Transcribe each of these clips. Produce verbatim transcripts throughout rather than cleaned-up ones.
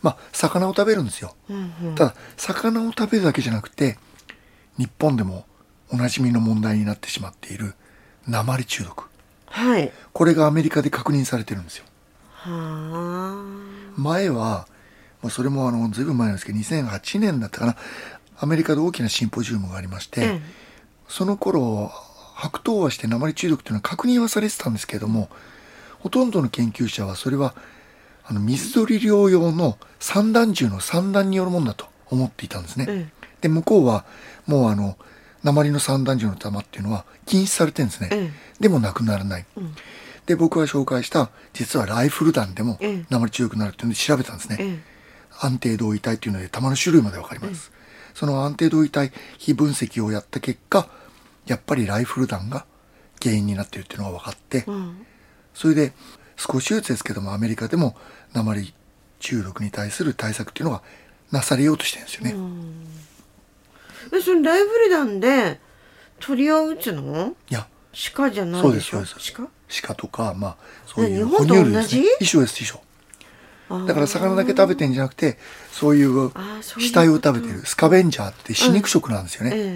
まあ魚を食べるんですよ、 うんうん、 ただ魚を食べるだけじゃなくて日本でもおなじみの問題になってしまっている鉛中毒、 はい、 これがアメリカで確認されてるんですよ。 は前はもうそれもあのずいぶん前なんですけどにせんはちねんだったかな、アメリカで大きなシンポジウムがありまして、うん、その頃白頭鷲で鉛中毒というのは確認はされてたんですけれども、ほとんどの研究者はそれはあの水鳥猟用の散弾銃の散弾によるものだと思っていたんですね、うん、で向こうはもうあの鉛の散弾銃の弾っていうのは禁止されてるんですね、うん、でもなくならない、うん、で僕が紹介した実はライフル弾でも鉛中毒になるっていうので調べたんですね、うん、安定同位体っていうので弾の種類まで分かります、うん、その安定同位体非分析をやった結果やっぱりライフル弾が原因になっているっていうのが分かって、うん、それで少しずつですけどもアメリカでも鉛中毒に対する対策っていうのがなされようとしてるんですよね、うん、 えそのライフル弾で鳥を撃つの？ いや鹿じゃないでしょ。 そうですそうです。 鹿？ 鹿とかまあそういう哺乳類ですね。 一緒です一緒。だから魚だけ食べてんじゃなくてそういう死体を食べてるスカベンジャーって死肉食なんですよね、うん、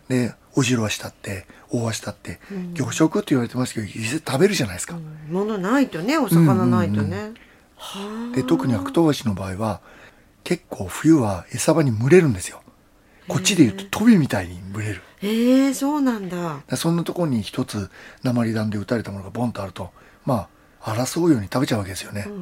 でオジロワシだってオオワシだって、うん、魚食って言われてますけど食べるじゃないですか、うん、 物ないとねお魚ないとね、 うんうんうん、で特に白頭鷲の場合は結構冬は餌場に群れるんですよ。こっちで言うとトビみたいに群れる。 へえ、そうなんだ。 だそんなところに一つ鉛弾で撃たれたものがボンとあるとまあ争うように食べちゃうわけですよね、うんうん、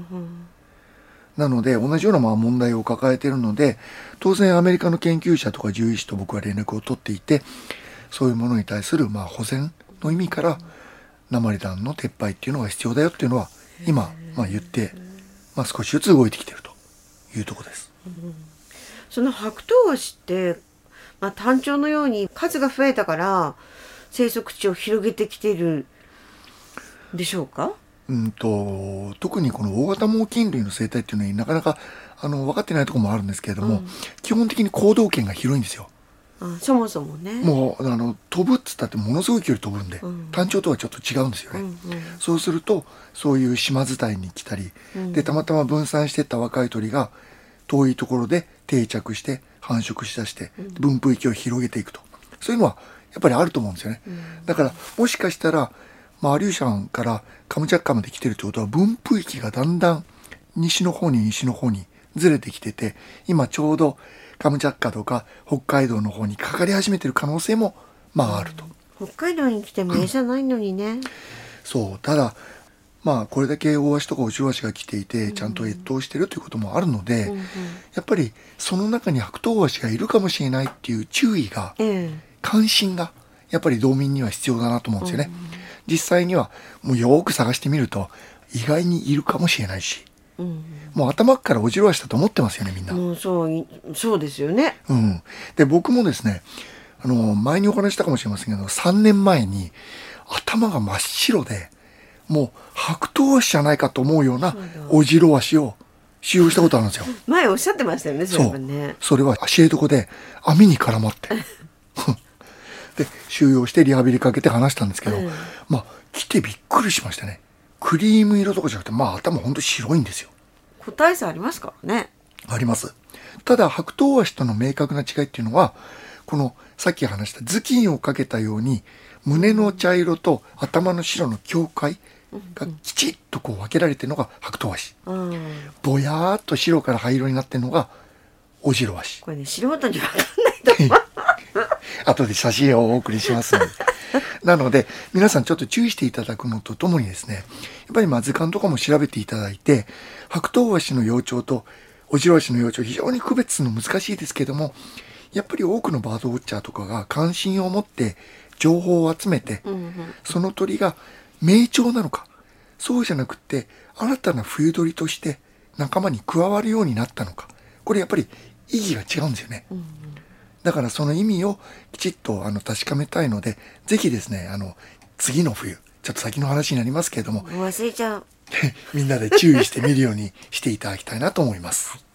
なので同じようなまあ問題を抱えているので当然アメリカの研究者とか獣医師と僕は連絡を取っていてそういうものに対するまあ保全の意味から鉛弾の撤廃っていうのが必要だよっていうのは今まあ言って、まあ、少しずつ動いてきているというところです、うん、 その白頭鷲ってまあ、タンチョウのように数が増えたから生息地を広げてきているでしょうか？ うんと特にこの大型猛禽類の生態っていうのになかなかあの分かってないところもあるんですけれども、うん、基本的に行動圏が広いんですよ。 あそもそもねもうあの飛ぶっつったってものすごい距離飛ぶんで、うん、タンチョウとはちょっと違うんですよね、うんうん、そうするとそういう島伝いに来たり、うん、でたまたま分散していった若い鳥が遠いところで定着して繁殖しだして分布域を広げていくと、そういうのはやっぱりあると思うんですよね、うん、だからもしかしたら、まあ、アリューシャンからカムチャッカまで来てるってことは分布域がだんだん西の方に西の方にずれてきてて今ちょうどカムチャッカとか北海道の方にかかり始めてる可能性もまああると、 うん、北海道に来ても餌ないのにね、うん、 そうただまあこれだけオオワシとかオジロワシが来ていてちゃんと越冬してるということもあるので、うんうん、やっぱりその中に白頭ワシがいるかもしれないっていう注意が、うん、関心がやっぱり道民には必要だなと思うんですよね、うん、実際にはもうよく探してみると意外にいるかもしれないし、うん、もう頭からオジロワシだと思ってますよねみんな、 うん、そうそうですよね、 うん、で僕もですねあの前にお話したかもしれませんけどさんねんまえに頭が真っ白でもう白頭鷲じゃないかと思うようなオジロワシを使用したことあるんですよ。 前おっしゃってましたよね。それはね。 それは知床で網に絡まってで収容してリハビリかけて話したんですけど、うん、まあ来てびっくりしましたね。クリーム色とかじゃなくてまあ頭ほんと白いんですよ。 個体差ありますからね。 あります。ただ白頭鷲との明確な違いっていうのはこのさっき話した頭巾をかけたように胸の茶色と頭の白の境界がきちっとこう分けられてるのが白頭鷲、うん、ぼやーっと白から灰色になってるのがオジロワシ。 これね素人に分かんないと思う後で写真をお送りしますのでなので皆さんちょっと注意していただくのとともにですねやっぱりまあ図鑑とかも調べていただいて白頭鷲の幼鳥とオジロワシの幼鳥非常に区別するの難しいですけどもやっぱり多くのバードウォッチャーとかが関心を持って情報を集めて、うんうん、その鳥が明鳥なのかそうじゃなくて新たな冬鳥として仲間に加わるようになったのかこれやっぱり意義が違うんですよね、うんうん、だからその意味をきちっとあの確かめたいのでぜひですねあの次の冬ちょっと先の話になりますけれども忘れちゃうみんなで注意して見るようにしていただきたいなと思います